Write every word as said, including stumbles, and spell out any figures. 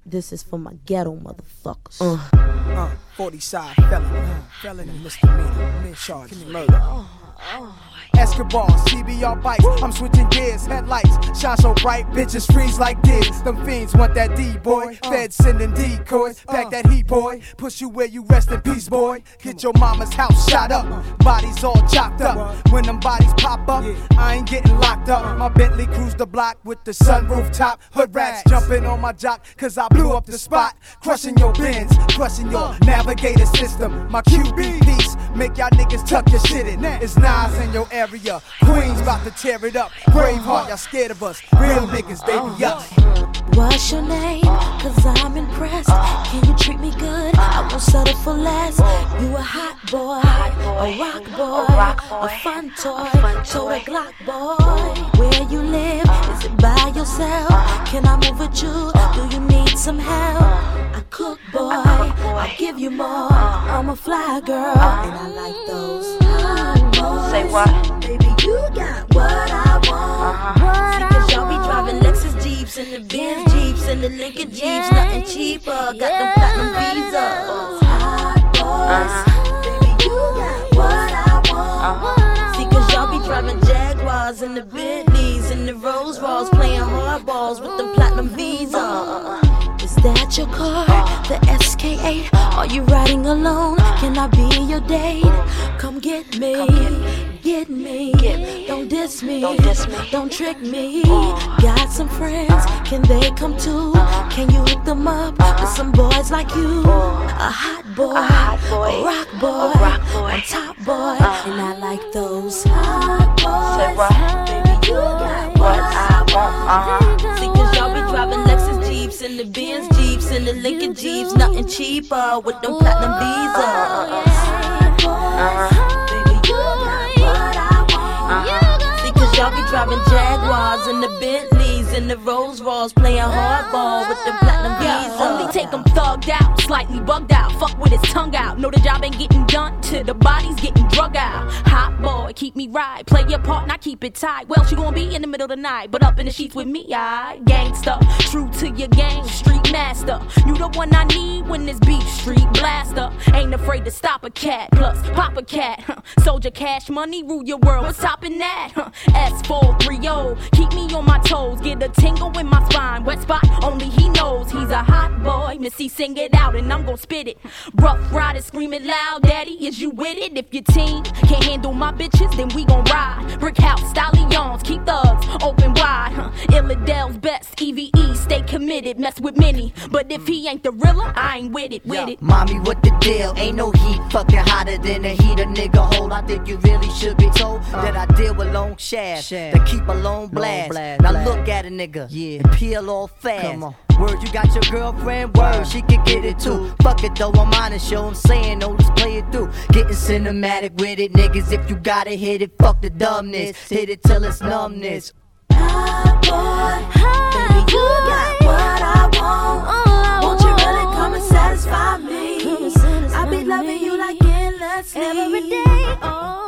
This is for my ghetto motherfuckers. Uh, uh, forty side felony, uh, felony misdemeanor, charged murder. Oh, oh. Escobar, C B R bikes, I'm switching gears, headlights shine so bright, bitches freeze like this. Them fiends want that D, boy. Feds sending decoys, pack that heat, boy. Push you where you rest in peace, boy. Get your mama's house shot up, bodies all chopped up. When them bodies pop up, I ain't getting locked up. My Bentley cruise the block with the sunroof top. Hood rats jumping on my jock, cause I blew up the spot. Crushing your bins, crushing your navigator system. My Q B piece, make y'all niggas tuck your shit in. It's Nas in your area. Queens about to tear it up. Braveheart, y'all scared of us. Real niggas, they be us. What's your name? Cause I'm impressed. Can you treat me good? I won't settle for less. You a hot boy, a rock boy, a fun toy, total Glock boy. Where you live? Is it by yourself? Can I move with you? Do you need some help? I cook, boy, I'll give you more. I'm a fly girl, and I like those hot boys. Say what? Baby, you got what I want. Uh-huh. See, cause y'all be driving Lexus Jeeps and the Benz Jeeps and the Lincoln Jeeps, nothing cheaper. Got them platinum visas. Hot boys, Uh-huh. baby, you got what I want. Uh-huh. See, cause y'all be driving Jaguars and the Bentleys and the Rolls Royce, playing hardballs with them platinum visas. Is that your car, the S K eight? Are you riding alone? Can I be your date? Come get me, get me, Get me. Don't diss me, Don't diss me. don't trick me. Got some friends, can they come too? Can you hook them up with some boys like you? A hot boy, A hot boy. a rock boy, A rock boy. a top boy, and I like those hot boys. Say what? Baby, you got What what I want. Uh-huh. See, cause y'all be driving Lexus Jeeps and the Benz Jeeps and the Lincoln Jeeps, nothing cheaper with them platinum visas. Uh-huh. Baby, you got what I want. Uh-huh. See, cause y'all be driving Jaguars and the Bentleys and the Rolls Royce, playing hardball with them platinum visas. Only take him thugged out, slightly bugged out, fuck with his tongue out. Know the job ain't getting done till the body's getting drug out. Hot boy, keep me right, play your part and I keep it tight. Well, she gon' be in the middle of the night, but up in the sheets with me, I gangsta, true to your game, street master. You the one I need when this beef street blaster. Ain't afraid to stop a cat, plus pop a cat. Huh. Soldier cash money, rule your world, what's topping that? Huh. S four three oh, keep me on my toes, get a tingle in my spine. Wet spot, only he knows he's a hot boy. Missy, sing it out and I'm gon' spit it. Rough riders screaming loud, daddy, is you with it? If your team can't handle my bitches, then we gon' ride. Brick house, stallions, keep thugs open wide. Huh. Illadel's best, E V E, stay committed, mess with many. But if he ain't the realer, I ain't with it, with it. Mommy, what the deal? Ain't no heat fucking hotter than the heat a nigga hold. I think you really should be told that I deal with long shafts that keep a long blast. Now look at a nigga, yeah, and peel off fast. Come on. Word, you got your girlfriend, word, she can get it too. Fuck it though, I'm on the show, I'm saying, no, let's play it through. Getting cinematic with it, niggas, if you gotta hit it, fuck the dumbness. Hit it till it's numbness. Hot boy, baby, you got what I want. Won't you really come and satisfy me? I be loving you like endlessly. Every day, oh.